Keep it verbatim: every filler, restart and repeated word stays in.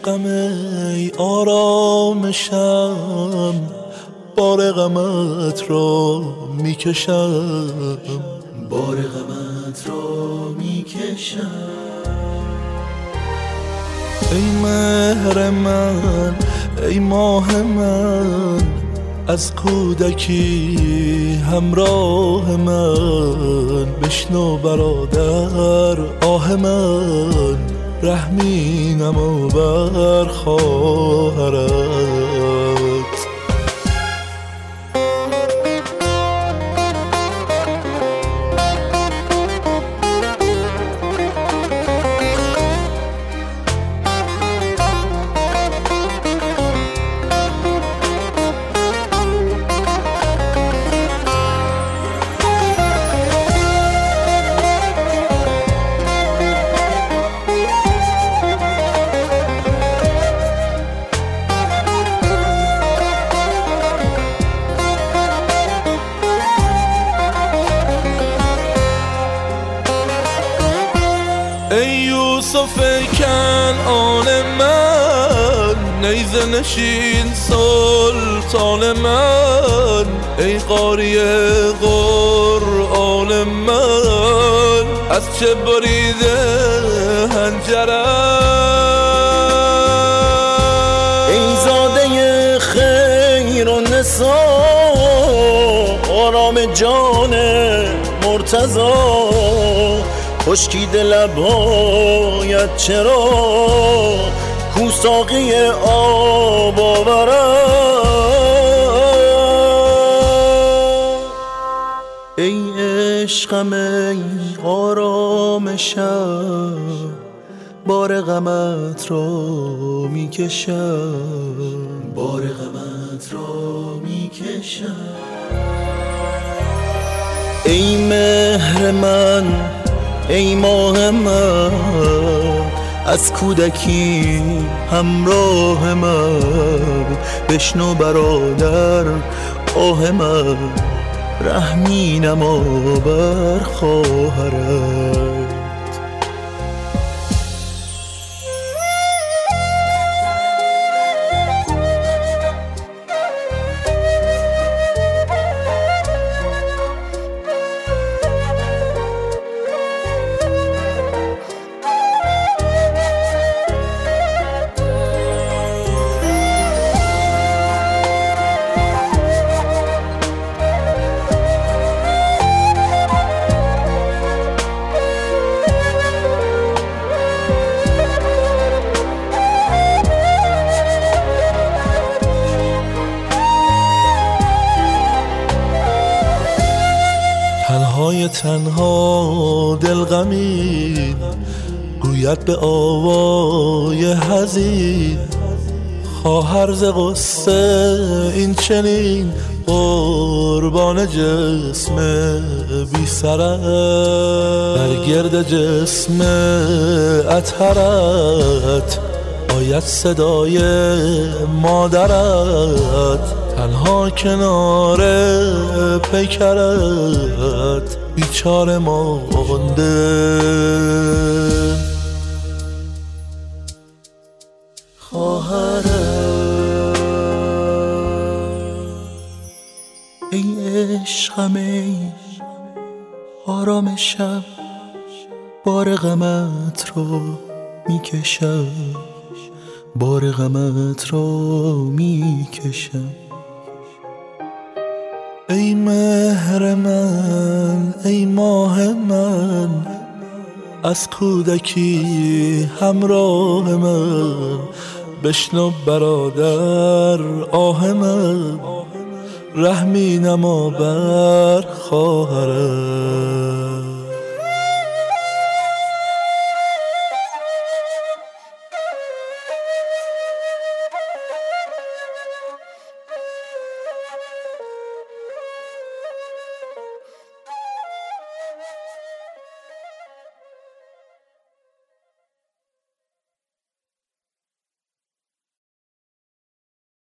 عشقم ای آرامشم، بار غمت را میکشم، بار غمت را میکشم. ای مهر من، ای ماه من، از کودکی همراه من، بشنو برادر آه من، رحمی نما بر خواهرت. ای یوسف کنعان من، نیزه نشین سلطان من، ای قاری قرآن من، از چه بریده حنجرم. ای زاده خیر و نسا، آرام جان مرتضی، خشکیده لبهایت چرا کو ساقی آب آورد. ای عشقم ای آرامشم، بار غمت را میکشم، بار غمت را میکشم. ای مهر من، ای ماه من، از کودکی همراه من، بشنو برادر آه من، رحمی نما بر خواهرت. تنهای تنها دل غمین، گوید به آوای حزین، خواهر ز غصه این چنین، قربان جسم بی سرت، بر گرد جسم اطهرت آید صدای مادرت، تنها کنار پیکرت بیچاره مانده. خواهرت ای عشقم ای آرامشم، بار غمت رو میکشم، بار غمت رو میکشم. ای مهر من، ای ماه من، از کودکی همراه من، بشنو برادر آه من، رحمی نما بر خواهرت.